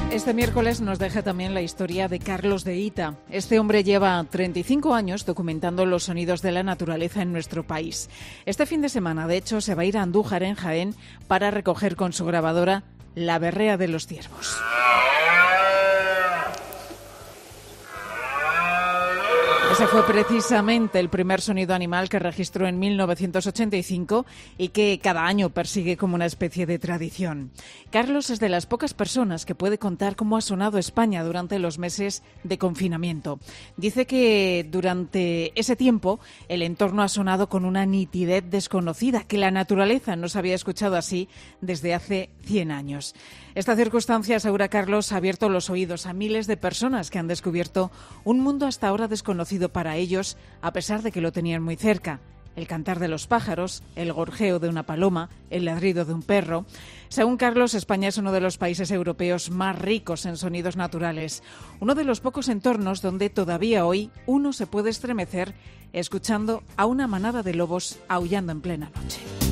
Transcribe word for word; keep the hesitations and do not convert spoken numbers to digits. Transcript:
Este miércoles nos deja también la historia de Carlos de Ita. Este hombre lleva treinta y cinco años documentando los sonidos de la naturaleza en nuestro país. Este fin de semana, de hecho, se va a ir a Andújar, en Jaén, para recoger con su grabadora la berrea de los ciervos. Ese fue precisamente el primer sonido animal que registró en mil novecientos ochenta y cinco y que cada año persigue como una especie de tradición. Carlos es de las pocas personas que puede contar cómo ha sonado España durante los meses de confinamiento. Dice que durante ese tiempo el entorno ha sonado con una nitidez desconocida, que la naturaleza no se había escuchado así desde hace cien años. Esta circunstancia, asegura Carlos, ha abierto los oídos a miles de personas que han descubierto un mundo hasta ahora desconocido para ellos, a pesar de que lo tenían muy cerca. El cantar de los pájaros, el gorjeo de una paloma, el ladrido de un perro. Según Carlos, España es uno de los países europeos más ricos en sonidos naturales. Uno de los pocos entornos donde todavía hoy uno se puede estremecer escuchando a una manada de lobos aullando en plena noche.